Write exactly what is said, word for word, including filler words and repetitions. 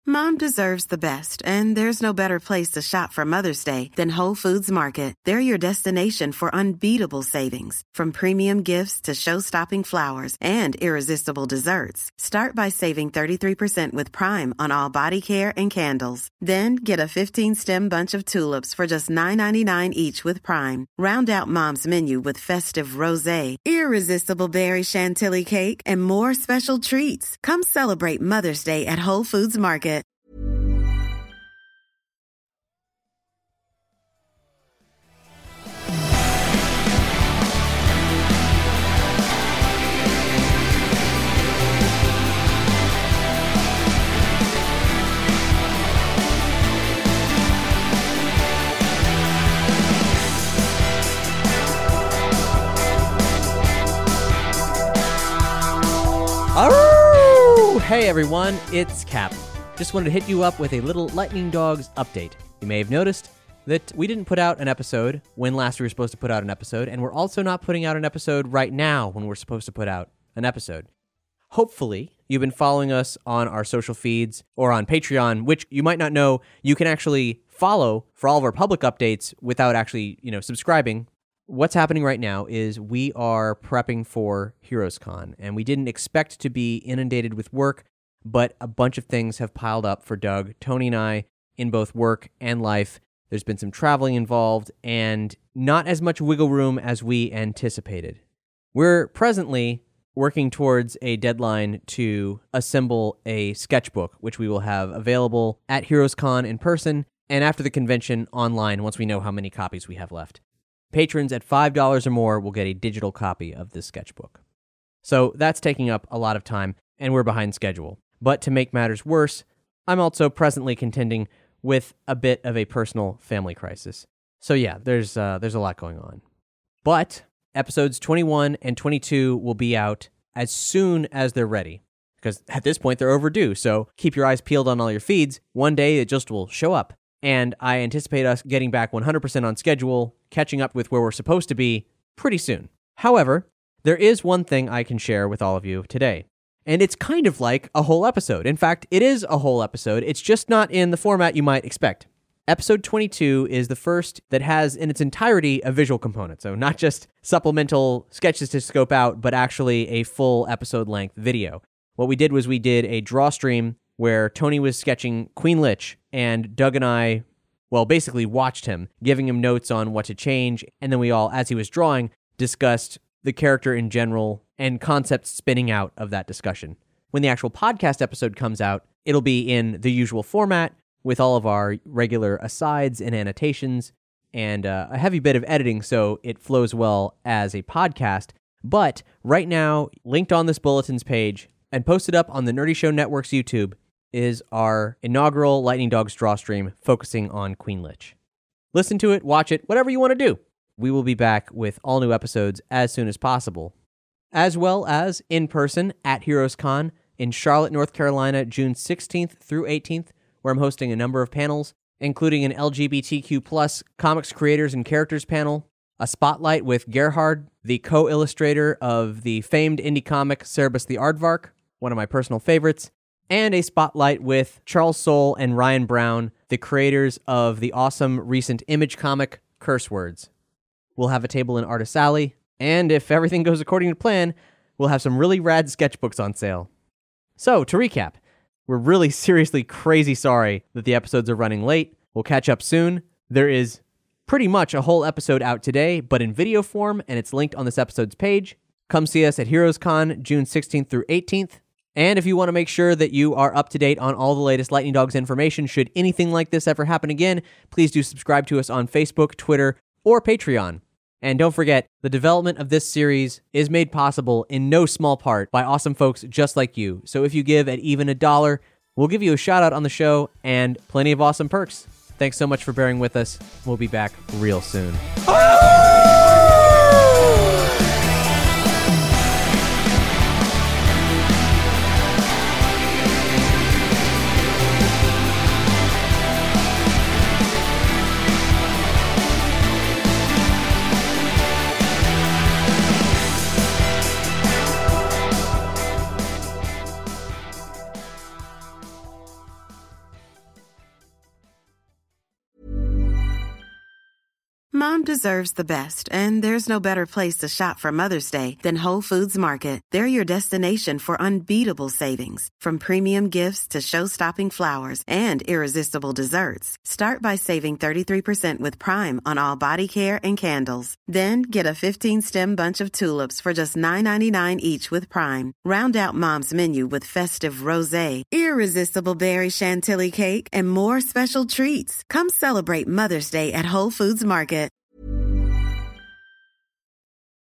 Mom deserves the best, and there's no better place to shop for Mother's Day than Whole Foods Market. They're your destination for unbeatable savings, from premium gifts to show-stopping flowers and irresistible desserts. Start by saving thirty-three percent with Prime on all body care and candles. Then get a fifteen-stem bunch of tulips for just nine ninety-nine each with Prime. Round out Mom's menu with festive rosé, irresistible berry chantilly cake, and more special treats. Come celebrate Mother's Day at Whole Foods Market. Oh, hey everyone, it's Cap. Just wanted to hit you up with a little Lightning Dogs update. You may have noticed that we didn't put out an episode when last we were supposed to put out an episode, and we're also not putting out an episode right now when we're supposed to put out an episode. Hopefully, you've been following us on our social feeds or on Patreon, which you might not know you can actually follow for all of our public updates without actually, you know, subscribing. What's happening right now is we are prepping for HeroesCon, and we didn't expect to be inundated with work, but a bunch of things have piled up for Doug, Tony, and I in both work and life. There's been some traveling involved, and not as much wiggle room as we anticipated. We're presently working towards a deadline to assemble a sketchbook, which we will have available at HeroesCon in person, and after the convention online once we know how many copies we have left. Patrons at five dollars or more will get a digital copy of this sketchbook. So that's taking up a lot of time, and we're behind schedule. But to make matters worse, I'm also presently contending with a bit of a personal family crisis. So yeah, there's uh, there's a lot going on. But episodes twenty-one and twenty-two will be out as soon as they're ready, because at this point they're overdue, so keep your eyes peeled on all your feeds. One day it just will show up. And I anticipate us getting back one hundred percent on schedule, catching up with where we're supposed to be pretty soon. However, there is one thing I can share with all of you today. And it's kind of like a whole episode. In fact, it is a whole episode. It's just not in the format you might expect. Episode twenty-two is the first that has in its entirety a visual component. So not just supplemental sketches to scope out, but actually a full episode-length video. What we did was we did a draw stream where Tony was sketching Queen Lich, and Doug and I, well, basically watched him, giving him notes on what to change, and then we all, as he was drawing, discussed the character in general and concepts spinning out of that discussion. When the actual podcast episode comes out, it'll be in the usual format, with all of our regular asides and annotations, and uh, a heavy bit of editing so it flows well as a podcast. But right now, linked on this bulletins page, and posted up on the Nerdy Show Network's YouTube, is our inaugural Lightning Dogs draw stream focusing on Queen Lich. Listen to it, watch it, whatever you want to do. We will be back with all new episodes as soon as possible, as well as in person at HeroesCon in Charlotte, North Carolina, June sixteenth through eighteenth, where I'm hosting a number of panels, including an L G B T Q plus comics creators and characters panel, a spotlight with Gerhard, the co-illustrator of the famed indie comic Cerebus the Aardvark, one of my personal favorites, and a spotlight with Charles Soule and Ryan Brown, the creators of the awesome recent Image comic, Curse Words. We'll have a table in Artist Alley, and if everything goes according to plan, we'll have some really rad sketchbooks on sale. So, to recap, we're really seriously crazy sorry that the episodes are running late. We'll catch up soon. There is pretty much a whole episode out today, but in video form, and it's linked on this episode's page. Come see us at HeroesCon, June sixteenth through eighteenth. And if you want to make sure that you are up to date on all the latest Lightning Dogs information, should anything like this ever happen again, please do subscribe to us on Facebook, Twitter, or Patreon. And don't forget, the development of this series is made possible in no small part by awesome folks just like you. So if you give at even a dollar, we'll give you a shout out on the show and plenty of awesome perks. Thanks so much for bearing with us. We'll be back real soon. Mom deserves the best, and there's no better place to shop for Mother's Day than Whole Foods Market. They're your destination for unbeatable savings, from premium gifts to show-stopping flowers and irresistible desserts. Start by saving thirty-three percent with Prime on all body care and candles. Then get a fifteen-stem bunch of tulips for just nine ninety-nine each with Prime. Round out Mom's menu with festive rosé, irresistible berry chantilly cake, and more special treats. Come celebrate Mother's Day at Whole Foods Market.